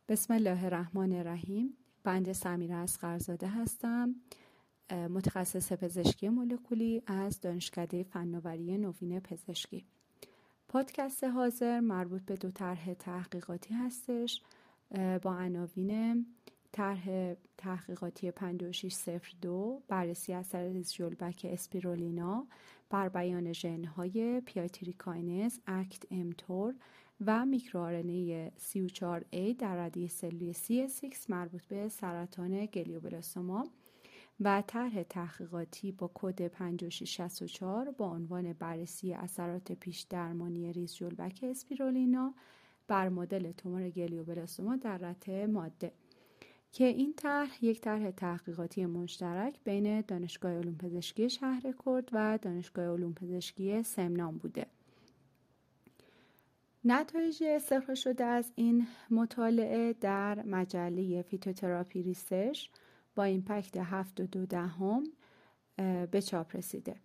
بسم الله الرحمن الرحیم. بنده سمیرا اصغرزاده هستم، متخصص پزشکی مولکولی از دانشکده فناوری نوین پزشکی. پادکست حاضر مربوط به 2 طرح تحقیقاتی هستش با عناوین طرح تحقیقاتی 5602 بررسی اثر ریزژولبک اسپیرولینا بر بیان ژن‌های پیاتریکاینز، اکت امتور و میکروآرنه C4A در رده سلولی CS6 مربوط به سرطان گلیوبلاستوما و طرح تحقیقاتی با کد 5664 با عنوان بررسی اثرات پیش درمانی ریزژولبک اسپیرولینا بر مدل تومور گلیوبلاستوما در رده ماده که این طرح یک طرح تحقیقاتی مشترک بین دانشگاه علوم پزشکی شهرکرد و دانشگاه علوم پزشکی سمنان بوده. نتایج استخراج شده از این مطالعه در مجله فیتوتراپی ریسرچ با ایمپکت 7.2 به چاپ رسیده.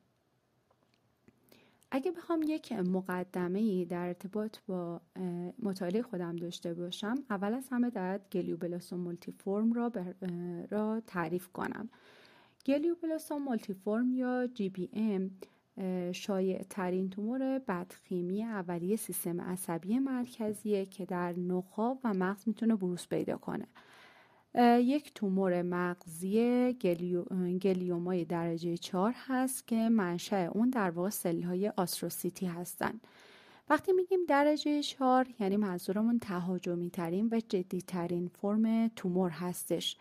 اگه بخوام یک مقدمه‌ای در ارتباط با مطالعه خودم داشته باشم، اول از همه باید گلیوبلاستوم مولتیفورم را تعریف کنم. گلیوبلاستوم مولتیفورم یا GBM شایع ترین تومور بدخیمی اولیه سیستم عصبی مرکزیه که در نخاع و مغز میتونه بروز پیدا کنه. یک تومور مغزی گلیومای درجه 4 هست که منشأ اون در واقع سلول‌های آستروسیتی هستن. وقتی میگیم درجه 4 یعنی منظورمون تهاجمی ترین و جدی ترین فرم تومور هستش.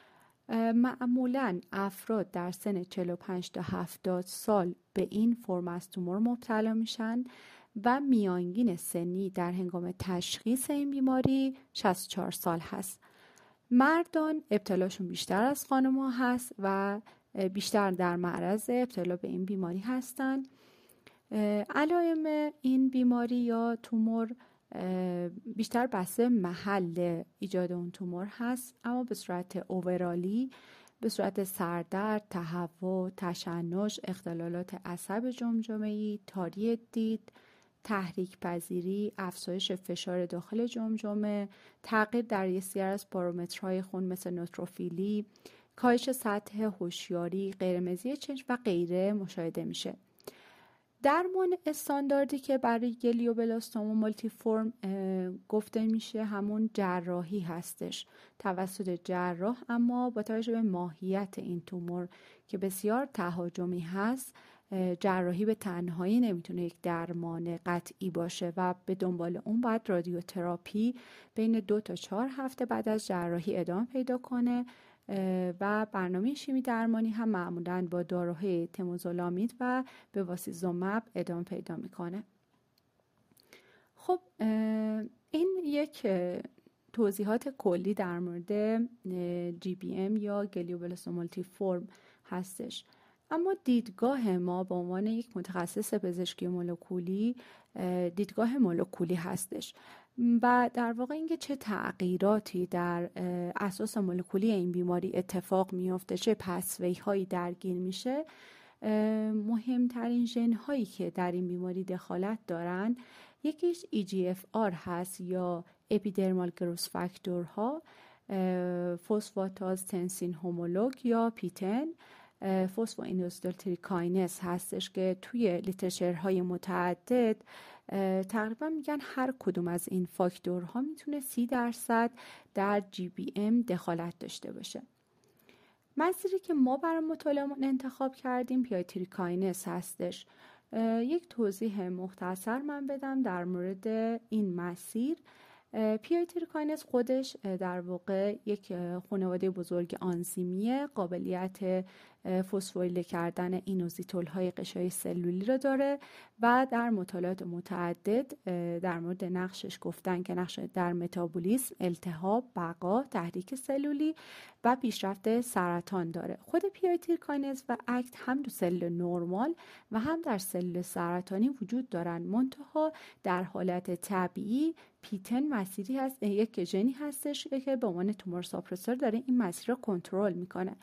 معمولاً افراد در سن 45 تا 70 سال به این فرم از تومور مبتلا میشن و میانگین سنی در هنگام تشخیص این بیماری 64 سال هست. مردان ابتلاشون بیشتر از خانم‌ها هست و بیشتر در معرض ابتلا به این بیماری هستن. علائم این بیماری یا تومور بیشتر بسته محل ایجاد اون تومور هست، اما به صورت اوورالی به صورت سردرد، تهوع، تشنج، اختلالات عصب جمجمه‌ای، تاری دید، تحریک پذیری، افزایش فشار داخل جمجمه، تغییر در یه سری از پارامترهای خون مثل نوتروفیلی، کاهش سطح هوشیاری، غیرمزی چشم و غیره مشاهده میشه. درمان استانداردی که برای گلیوبلاستوما مولتیفورم گفته میشه همون جراحی هستش، توسط جراح، اما با توجه به ماهیت این تومور که بسیار تهاجمی هست، جراحی به تنهایی نمیتونه یک درمان قطعی باشه و به دنبال اون باید رادیوتراپی بین 2 تا 4 هفته بعد از جراحی ادامه پیدا کنه و برنامه شیمی درمانی هم معمولاً با داروهای تموزولامید و بواسیزومب ادامه پیدا میکنه. خب این یک توضیحات کلی در مورد GBM یا گلیوبلاستوم مولتیفورم هستش. اما دیدگاه ما به عنوان یک متخصص پزشکی مولکولی دیدگاه مولکولی هستش و در واقع اینکه چه تغییراتی در اساس مولکولی این بیماری اتفاق میفته، چه پسوی هایی درگیر میشه. مهمترین ژن هایی که در این بیماری دخالت دارن یکیش EGFR هست یا اپیدرمال گروث فاکتورها، فسفاتاز تنسین هومولوگ یا پیتن، فسفواینوسیدولتریکاینز هستش که توی لیترچرهای متعدد تقریبا میگن هر کدوم از این فاکتورها میتونه 30% در GBM دخالت داشته باشه. مسیری که ما برای مطالعه‌مون انتخاب کردیم پیاتریکاینز هستش. یک توضیح مختصر من بدم در مورد این مسیر. پیاتریکاینز خودش در واقع یک خانواده بزرگ آنزیمیه، قابلیت فسفوریله کردن اینوزیتول های غشای سلولی را داره و در مطالعات متعدد در مورد نقشش گفتن که نقش در متابولیسم، التهاب، بقا، تحریک سلولی و پیشرفت سرطان داره. خود پیاتریکاینز و اکت هم در سلول نرمال و هم در سلول سرطانی وجود دارن، منتها در حالت طبیعی پیتن مسیری هست، یک ژنی هستش که به عنوان تومور ساپرسور داره این مسیر رو کنترل میکنه.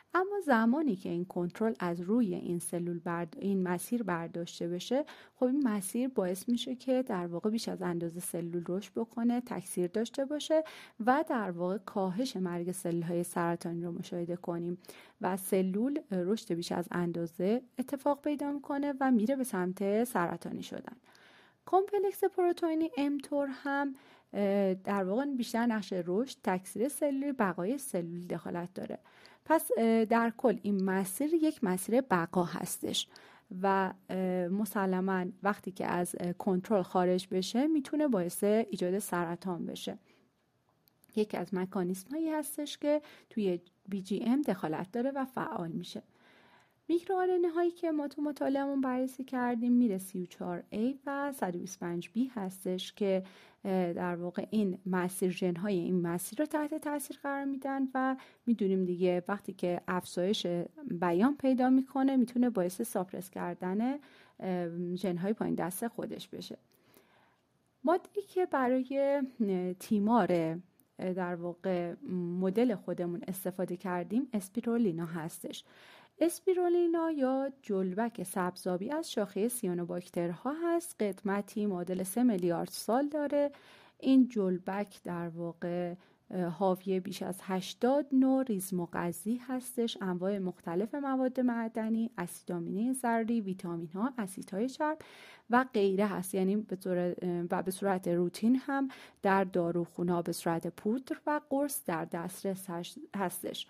اما زمانی که این کنترل از روی این این مسیر برداشته بشه، خب این مسیر باعث میشه که در واقع بیش از اندازه سلول رشد بکنه، تکثیر داشته باشه و در واقع کاهش مرگ سلول‌های سرطانی رو مشاهده کنیم و سلول رشد بیش از اندازه اتفاق پیدا میکنه و میره به سمت سرطانی شدن. کمپلکس پروتئینی امتور هم در واقع بیشتر نقش رشد، تکثیر سلولی، بقای سلولی دخالت داره. پس در کل این مسیر یک مسیر بقا هستش و مسلماً وقتی که از کنترل خارج بشه میتونه باعث ایجاد سرطان بشه. یکی از مکانیزم هایی هستش که توی BGM دخالت داره و فعال میشه. میکروآرنه هایی که ما تو مطالعهمون بررسی کردیم میره 34A و 125B هستش که در واقع این مسیر ژن های این مسیر رو تحت تاثیر قرار میدن و میدونیم دیگه وقتی که افزایش بیان پیدا میکنه میتونه باعث ساپرس کردن ژن های پایین دست خودش بشه. ماده‌ای که برای تیمار در واقع مدل خودمون استفاده کردیم اسپیرولینا هستش. اسپیرولینا یا جلبک سبزابی از شاخه سیانوباکترها هست. قدمتی معادل 3 میلیارد سال داره. این جلبک در واقع حاوی بیش از 80 نوع ریزمغذی هستش، انواع مختلف مواد معدنی، اسید آمینه ضروری، ویتامین ها، اسیدهای چرب و غیره هست. یعنی به صورت روتین هم در داروخونه‌ها به صورت پودر و قرص در دسترس هستش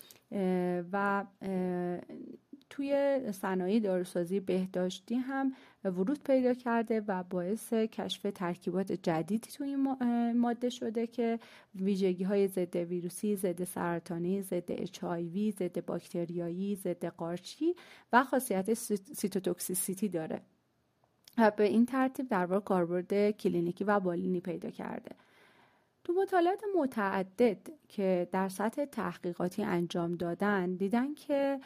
و توی صنایع داروسازی بهداشتی هم ورود پیدا کرده و باعث کشف ترکیبات جدیدی توی این ماده شده که ویژگی‌های ضد ویروسی، ضد سرطانی، ضد HIV، ضد باکتریایی، ضد قارچی و خاصیت سیتوتوکسیسیتی داره و به این ترتیب در واقع کاربرد کلینیکی و بالینی پیدا کرده. تو مطالعات متعدد که در سطح تحقیقاتی انجام دادن دیدن که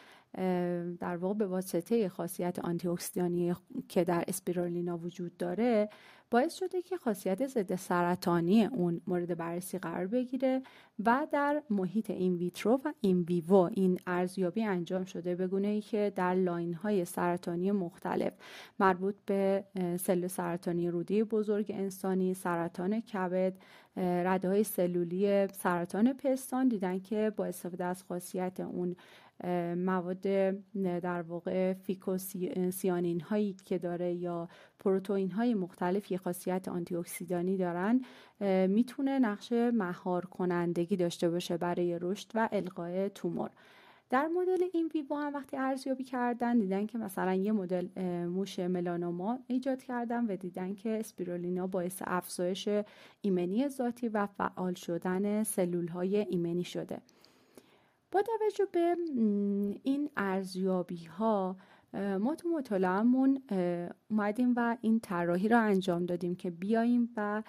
در واقع به واسطه خاصیت آنتی اکسیدانی که در اسپیرولینا وجود داره باعث شده که خاصیت ضد سرطانی اون مورد بررسی قرار بگیره و در محیط این ویترو و این ویوو این ارزیابی انجام شده به گونه‌ای که در لاین‌های سرطانی مختلف مربوط به سلول سرطانی روده بزرگ انسانی، سرطان کبد، رده‌های سلولی سرطان پستان دیدن که با استفاده از خاصیت اون مواد در واقع فیکوسیانین هایی که داره یا پروتئین های مختلف یه خاصیت آنتی اکسیدانی دارن میتونه نقش مهار کنندگی داشته باشه برای رشد و القاء تومور. در مدل این ویوو هم وقتی ارزیابی کردن دیدن که مثلا یه مدل موش ملانوما ایجاد کردن و دیدن که اسپیرولینا باعث افزایش ایمنی ذاتی و فعال شدن سلول های ایمنی شده. با توجه به این ارزیابی ها ما تو مطالعه‌مون اومدیم و این طراحی را انجام دادیم که بیاییم و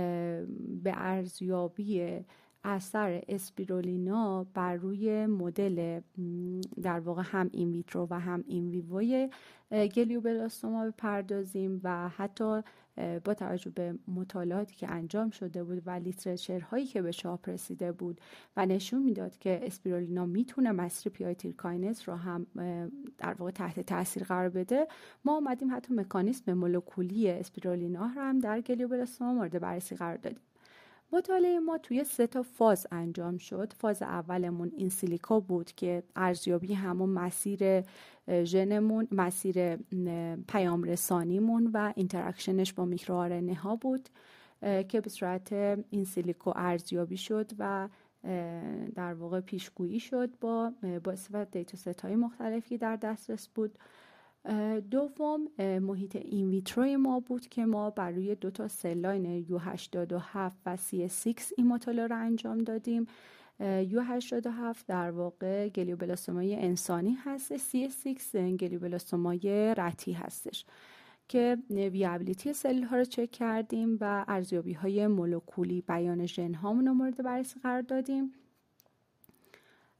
به ارزیابی اثر اسپیرولینا بر روی مدل در واقع هم این ویترو و هم این ویووی گلیوبلاستوما بپردازیم و حتی با توجه به مطالعاتی که انجام شده بود و لیترچرهایی که به چاپ رسیده بود و نشون میداد که اسپیرولینا میتونه مسیر پیایتیرکاینز رو هم در واقع تحت تاثیر قرار بده، ما اومدیم حتی مکانیزم مولکولی اسپیرولینا رو هم در گلیوبلاستوما مورد بررسی قرار دادیم. مطالعه ما توی 3 فاز انجام شد. فاز اولمون این سیلیکا بود که ارزیابی همون مسیر ژنمون، مسیر پیام رسانیمون و اینتراکشنش با میکروآرنه ها بود که به صورت این سیلیکو ارزیابی شد و در واقع پیشگویی شد با استفاده دیتا ست های مختلفی در دسترس بود. دوم محیط این ویتروی ما بود که ما بر روی 2 سل لاین U87 و CS6 این مطالعه رو انجام دادیم. U87 در واقع گلیوبلاستومای انسانی هست، CS6 گلیوبلاستومای رطی هستش که ویابیلیتی سلول ها رو چک کردیم و ارزیابی های مولکولی بیان ژن هامون رو مورد بررسی قرار دادیم.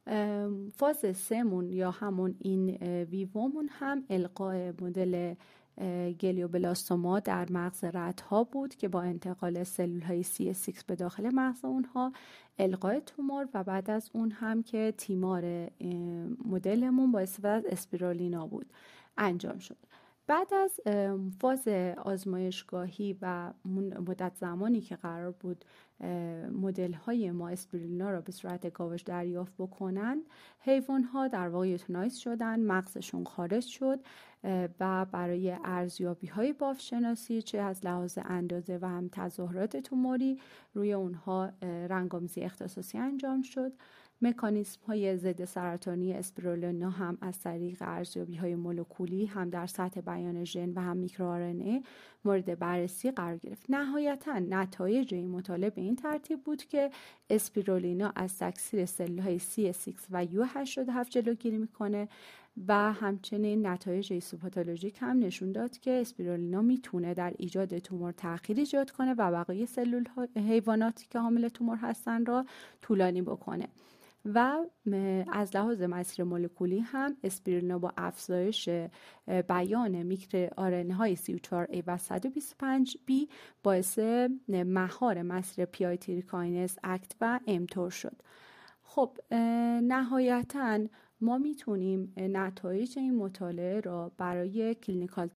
فاز 3 مون یا همون این ویوومون هم القاء مدل گلیوبلاستوما در مغز رت‌ها بود که با انتقال سلول‌های CS6 به داخل مغز اونها القای تومور و بعد از اون هم که تیمار مدلمون با استفاده از اسپیرولینا بود انجام شد. بعد از فاز آزمایشگاهی و مدت زمانی که قرار بود مدل‌های ما اسپیرولینا را به صورت گاوش دریافت بکنن، حیوان‌ها در واقع یوتنایز شدن، مغزشون خارج شد و برای ارزیابی‌های بافشناسی چه از لحاظ اندازه و هم تظاهرات توموری روی اونها رنگ‌آمیزی اختصاصی انجام شد. مکانیزم‌های ضد سرطانی اسپیرولینا هم از طریق ارزیابی‌های مولکولی هم در سطح بیان ژن و هم میکروآر‌ان‌ای مورد بررسی قرار گرفت. نهایتاً نتایج این مطالعه به این ترتیب بود که اسپیرولینا از تکثیر سلول‌های CS6 و U87 جلوگیری میکنه و همچنین نتایج هیستوپاتولوژیک هم نشون داد که اسپیرولینا میتونه در ایجاد تومور تأخیر ایجاد کنه و بقیه سلول حیواناتی که حامل تومور هستن را طولانی بکنه. و از لحاظ مسیر مولکولی هم اسپیرولینا با افزایش بیان میکرو آرن‌های C4A و 125B باعث مهار مسیر پیایتیریکاینز اکت و امتور شد. خب نهایتاً ما میتونیم نتایج این مطالعه را برای کلینیکال